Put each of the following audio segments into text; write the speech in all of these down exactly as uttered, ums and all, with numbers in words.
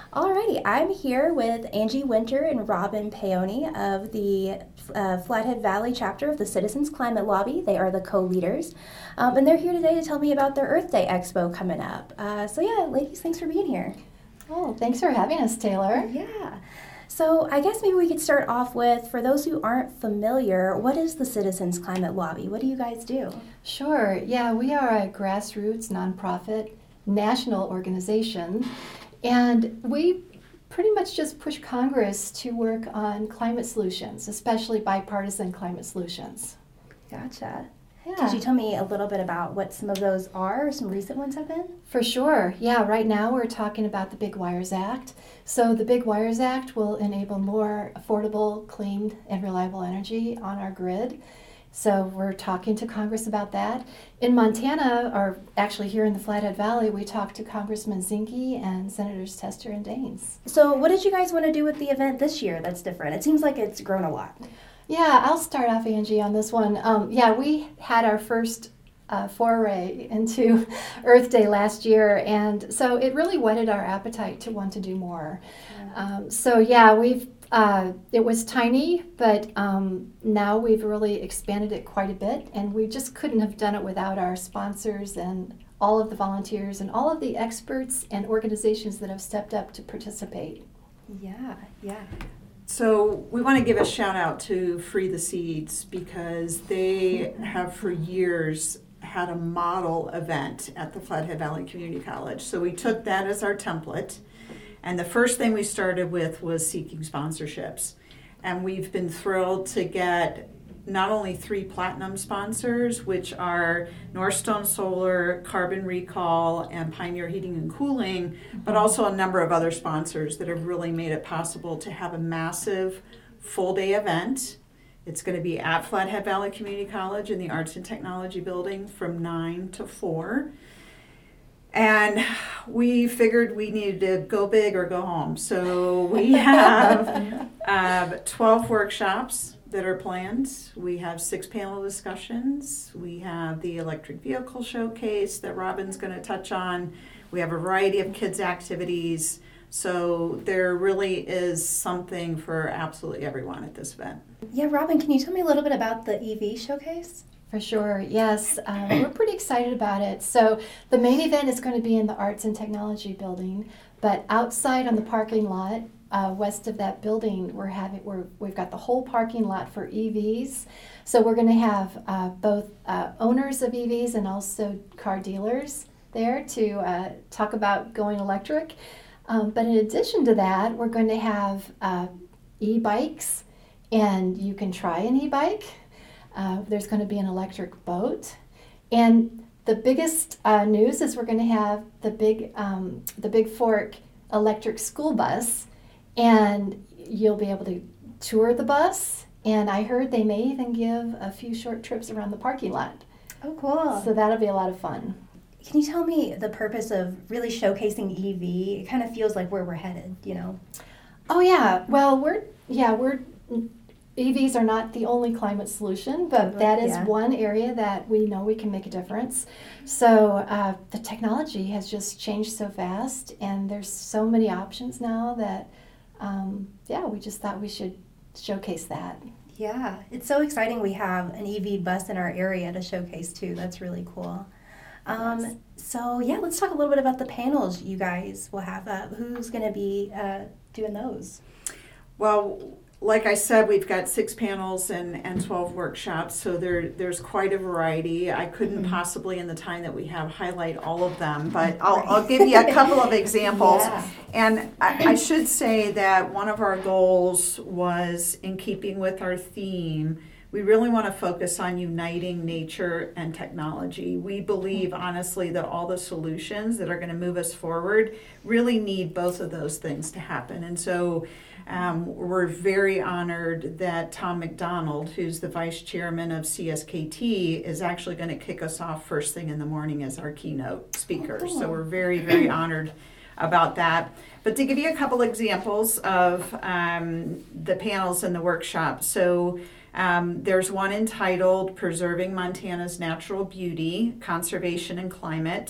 Alrighty, I'm here with Angie Winter and Robin Paoni of the uh, Flathead Valley chapter of the Citizens Climate Lobby. They are the co-leaders, um, and they're here today to tell me about their Earth Day Expo coming up. Uh, so yeah, ladies, thanks for being here. Oh, thanks for having us, Taylor. Yeah. So I guess maybe we could start off with, for those who aren't familiar, what is the Citizens Climate Lobby? What do you guys do? Sure. Yeah, we are a grassroots nonprofit national organization, and we pretty much just push Congress to work on climate solutions, especially bipartisan climate solutions. Gotcha. Yeah. Could you tell me a little bit about what some of those are, or some recent ones have been? For sure. Yeah, right now we're talking about the Big Wires Act. So the Big Wires Act will enable more affordable, clean, and reliable energy on our grid. So we're talking to Congress about that. In Montana, or actually here in the Flathead Valley, we talked to Congressman Zinke and Senators Tester and Daines. So what did you guys want to do with the event this year that's different? It seems like it's grown a lot. Yeah, I'll start off, Angie, on this one. Um, yeah, we had our first uh, foray into Earth Day last year, and so it really whetted our appetite to want to do more. Yeah. Um, so yeah, we've uh, it was tiny, but um, now we've really expanded it quite a bit, and we just couldn't have done it without our sponsors and all of the volunteers and all of the experts and organizations that have stepped up to participate. Yeah, yeah. So we want to give a shout out to Free the Seeds, because they have for years had a model event at the Flathead Valley Community College. So we took that as our template, and the first thing we started with was seeking sponsorships. And we've been thrilled to get not only three platinum sponsors, which are Northstone Solar, Carbon Recall, and Pioneer Heating and Cooling, but also a number of other sponsors that have really made it possible to have a massive full-day event. It's going to be at Flathead Valley Community College in the Arts and Technology Building from nine to four. And we figured we needed to go big or go home. So we have uh, twelve workshops that are planned. We have six panel discussions. We have the electric vehicle showcase that Robin's going to touch on. We have a variety of kids' activities. So there really is something for absolutely everyone at this event. Yeah, Robin, can you tell me a little bit about the E V showcase? For sure, yes. Um, we're pretty excited about it. So the main event is going to be in the Arts and Technology Building, but outside on the parking lot, Uh, west of that building, we're having we're we've got the whole parking lot for E Vs. So we're going to have uh, both uh, owners of E Vs and also car dealers there to uh, talk about going electric. Um, but in addition to that, we're going to have uh, e-bikes, and you can try an e-bike. Uh, there's going to be an electric boat, and the biggest uh, news is we're going to have the big um, the Big Fork electric school bus. And you'll be able to tour the bus, and I heard they may even give a few short trips around the parking lot. Oh, cool. So that'll be a lot of fun. Can you tell me the purpose of really showcasing E V? It kind of feels like where we're headed, you know? Oh, yeah. Well, we're, yeah, we're, E Vs are not the only climate solution, but that is yeah. one area that we know we can make a difference. So uh, the technology has just changed so fast, and there's so many options now that Um, yeah, we just thought we should showcase that. Yeah, it's so exciting we have an E V bus in our area to showcase too. That's really cool. Um, Yes. So yeah, let's talk a little bit about the panels you guys will have up. Who's going to be uh, doing those? Well, like I said, we've got six panels and, and twelve workshops, so there there's quite a variety. I couldn't mm-hmm. possibly, in the time that we have, highlight all of them, but I'll, Right. I'll give you a couple of examples. Yeah. And I, I should say that one of our goals was, in keeping with our theme, we really want to focus on uniting nature and technology. We believe, honestly, that all the solutions that are going to move us forward really need both of those things to happen. And so Um, we're very honored that Tom McDonald, who's the vice chairman of C S K T, is actually going to kick us off first thing in the morning as our keynote speaker. Oh, cool. So we're very, very honored about that. But to give you a couple examples of um, the panels in the workshop. So um, there's one entitled Preserving Montana's Natural Beauty, Conservation and Climate.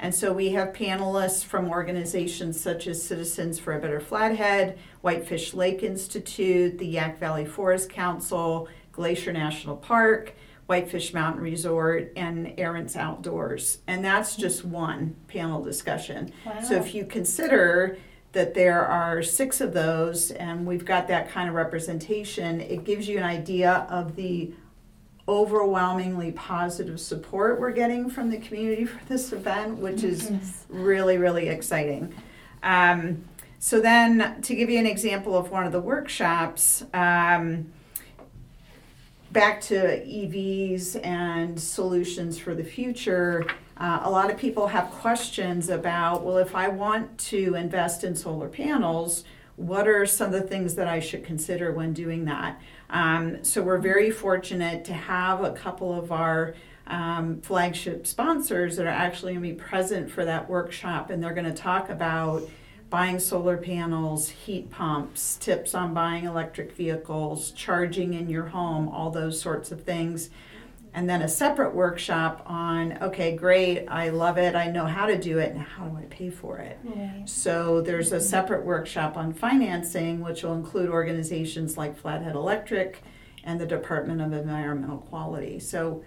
And so we have panelists from organizations such as Citizens for a Better Flathead, Whitefish Lake Institute, the Yak Valley Forest Council, Glacier National Park, Whitefish Mountain Resort, and Aaron's Outdoors. And that's just one panel discussion. Wow. So if you consider that there are six of those and we've got that kind of representation, it gives you an idea of the overwhelmingly positive support we're getting from the community for this event, which is really, really exciting. Um, so then, to give you an example of one of the workshops, um, back to E Vs and solutions for the future, uh, a lot of people have questions about, well, if I want to invest in solar panels, what are some of the things that I should consider when doing that? Um, so we're very fortunate to have a couple of our um, flagship sponsors that are actually going to be present for that workshop, and they're going to talk about buying solar panels, heat pumps, tips on buying electric vehicles, charging in your home, all those sorts of things. And then a separate workshop on, okay, great, I love it, I know how to do it, and how do I pay for it? Right. So there's a separate workshop on financing, which will include organizations like Flathead Electric and the Department of Environmental Quality. So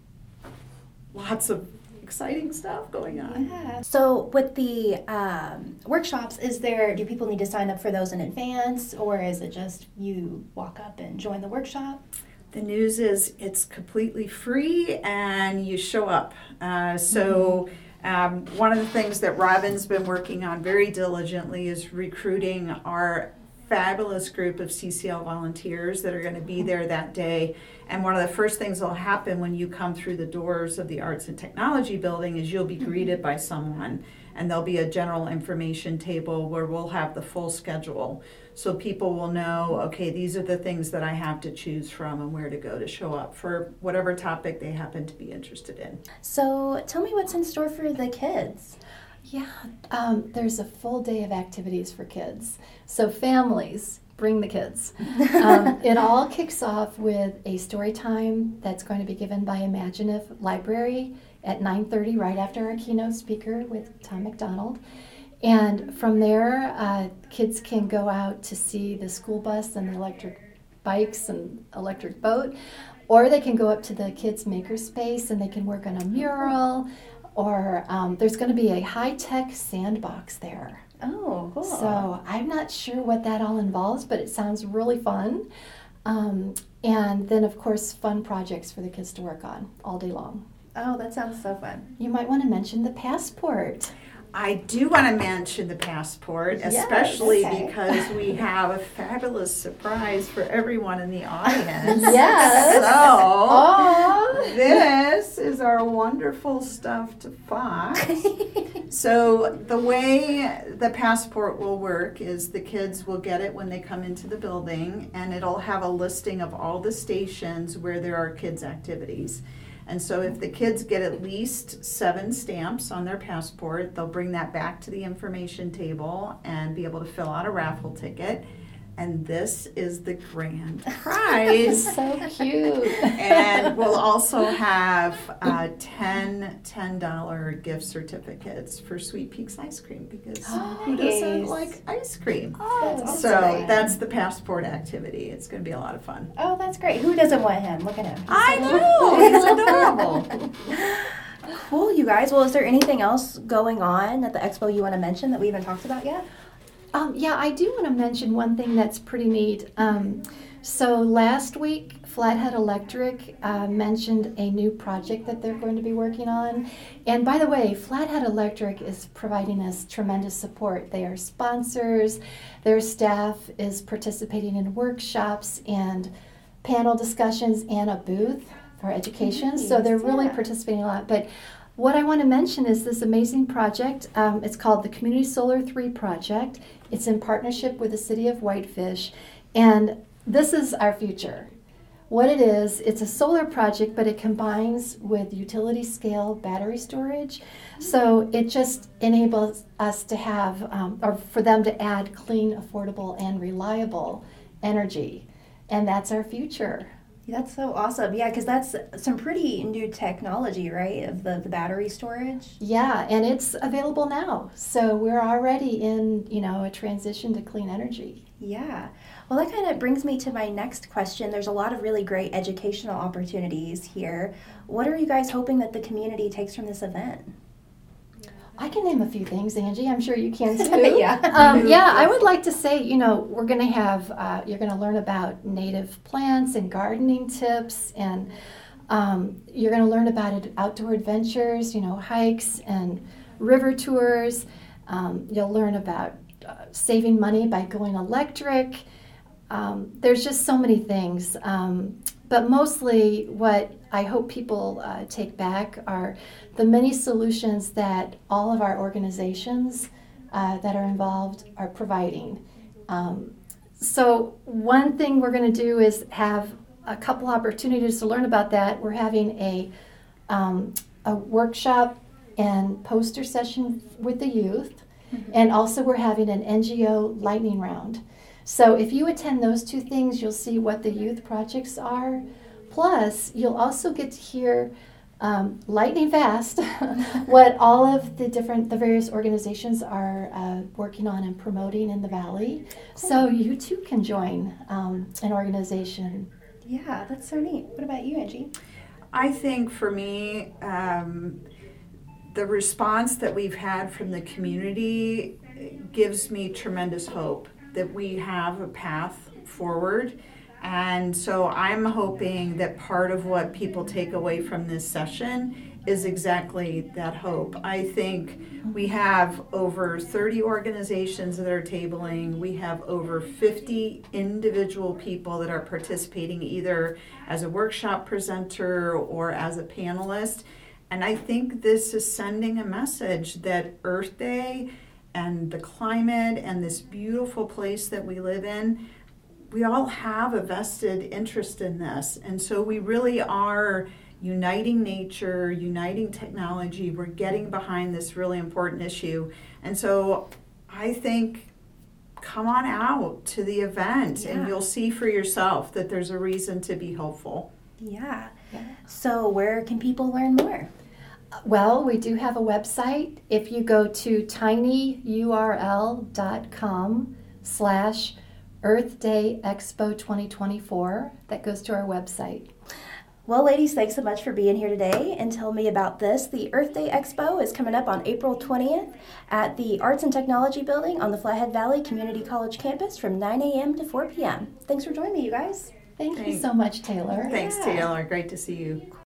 lots of exciting stuff going on. Yeah. So with the um, workshops, is there, do people need to sign up for those in advance, or is it just you walk up and join the workshop? The news is it's completely free and you show up. Uh, so um, one of the things that Robin's been working on very diligently is recruiting our fabulous group of C C L volunteers that are going to be there that day. And one of the first things that will happen when you come through the doors of the Arts and Technology Building is you'll be greeted by someone, and there'll be a general information table where we'll have the full schedule. So people will know, okay, these are the things that I have to choose from and where to go to show up for whatever topic they happen to be interested in. So tell me what's in store for the kids. Yeah, um, there's a full day of activities for kids. So families, bring the kids. Um, it all kicks off with a story time that's going to be given by Imaginative Library at nine thirty, right after our keynote speaker with Tom McDonald. And from there, uh, kids can go out to see the school bus and the electric bikes and electric boat, or they can go up to the kids' makerspace and they can work on a mural, or um, there's going to be a high-tech sandbox there. Oh, cool. So I'm not sure what that all involves, but it sounds really fun. Um, and then, of course, fun projects for the kids to work on all day long. Oh, that sounds so fun. You might want to mention the passport. I do want to mention the passport, Yes, especially okay. because we have a fabulous surprise for everyone in the audience. Yes. So, Oh. this is our wonderful stuffed fox. So the way the passport will work is the kids will get it when they come into the building, and it'll have a listing of all the stations where there are kids' activities. And so if the kids get at least seven stamps on their passport, they'll bring that back to the information table and be able to fill out a raffle ticket. And this is the grand prize. So cute. And we'll also have uh, ten ten dollar gift certificates for Sweet Peaks ice cream, because who doesn't Nice. like ice cream? Oh, that's So awesome. that's the passport activity. It's going to be a lot of fun. Oh, that's great. Who doesn't want him? Look at him. He's I so know, cute. it's adorable. Cool, you guys. Well, is there anything else going on at the expo you want to mention that we haven't talked about yet? Um, yeah, I do want to mention one thing that's pretty neat. Um, so last week, Flathead Electric uh, mentioned a new project that they're going to be working on. And by the way, Flathead Electric is providing us tremendous support. They are sponsors. Their staff is participating in workshops and panel discussions and a booth for education. Nice, So they're really yeah. participating a lot. But what I want to mention is this amazing project. Um, it's called the Community Solar three Project. It's in partnership with the City of Whitefish, and this is our future. What it is, it's a solar project, but it combines with utility scale battery storage. So it just enables us to have, um, or for them to add clean, affordable, and reliable energy. And that's our future. That's so awesome. Yeah, because that's some pretty new technology, right, of the, the battery storage? Yeah, and it's available now. So we're already in, you know, a transition to clean energy. Yeah. Well, that kind of brings me to my next question. There's a lot of really great educational opportunities here. What are you guys hoping that the community takes from this event? I can name a few things, Angie. I'm sure you can too. Yeah. Um, yeah, I would like to say, you know, we're going to have, uh, you're going to learn about native plants and gardening tips, and um, you're going to learn about it, outdoor adventures, you know, hikes and river tours. Um, you'll learn about uh, saving money by going electric. Um, there's just so many things. Um, but mostly what I hope people uh, take back are the many solutions that all of our organizations uh, that are involved are providing. Um, so one thing we're going to do is have a couple opportunities to learn about that. We're having a, um, a workshop and poster session with the youth, mm-hmm. and also we're having an N G O lightning round. So if you attend those two things, you'll see what the youth projects are. Plus, you'll also get to hear um, lightning fast what all of the different, the various organizations are uh, working on and promoting in the Valley. Cool. So you too can join um, an organization. Yeah, that's so neat. What about you, Angie? I think for me, um, the response that we've had from the community gives me tremendous hope that we have a path forward. And so I'm hoping that part of what people take away from this session is exactly that hope. I think we have over thirty organizations that are tabling. We have over fifty individual people that are participating either as a workshop presenter or as a panelist. And I think this is sending a message that Earth Day and the climate and this beautiful place that we live in, we all have a vested interest in this. And so we really are uniting nature, uniting technology. We're getting behind this really important issue. And so I think come on out to the event, yeah. and you'll see for yourself that there's a reason to be hopeful. Yeah. yeah. So where can people learn more? Well, we do have a website. If you go to tinyurl.com slash Earth Day Expo twenty twenty-four, that goes to our website. Well, ladies, thanks so much for being here today and tell me about this. The Earth Day Expo is coming up on April twentieth at the Arts and Technology Building on the Flathead Valley Community College campus from nine a.m. to four p.m. Thanks for joining me, you guys. Thank Thanks. you so much, Taylor. Thanks, yeah. Taylor. Great to see you.